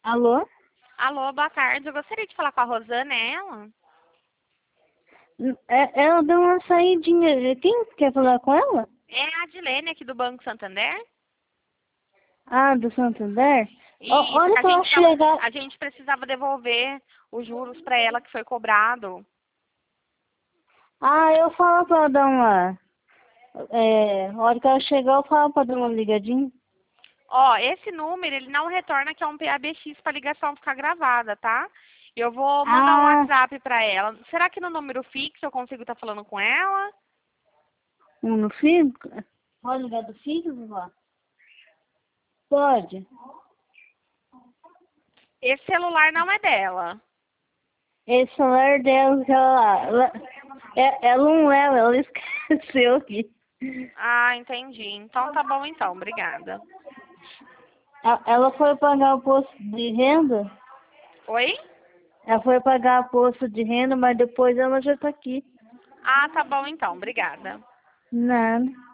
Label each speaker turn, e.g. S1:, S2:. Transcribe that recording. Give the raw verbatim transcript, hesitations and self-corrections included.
S1: Alô?
S2: Alô, boa tarde. Eu gostaria de falar com a Rosana, é ela?
S1: É, ela deu uma saidinha. Quem quer falar com ela?
S2: É a Adilene aqui do Banco Santander?
S1: Ah, do Santander? Ó,
S2: Isso,
S1: olha
S2: que a
S1: pra ela
S2: gente, tava,
S1: chegar.
S2: a gente precisava devolver os juros para ela que foi cobrado.
S1: Ah, eu falo pra ela dar uma. É, a hora que ela chegar, eu falo pra dar uma ligadinha.
S2: Ó, esse número, ele não retorna, que é um P A B X para ligação ficar gravada, tá? Eu vou mandar um
S1: Ah,
S2: WhatsApp para ela. Será que no número fixo eu consigo estar falando com ela?
S1: no filho? Pode ligar do filho, vovó? Pode.
S2: Esse celular não é dela.
S1: Esse celular dela, que ela, ela, é- ela não leva, ela esqueceu aqui.
S2: Ah, entendi. Então tá bom então, obrigada.
S1: A- Ela foi pagar o posto de renda?
S2: Oi?
S1: Ela foi pagar o posto de renda, mas depois ela já tá aqui.
S2: Ah, tá bom então, obrigada.
S1: Nada.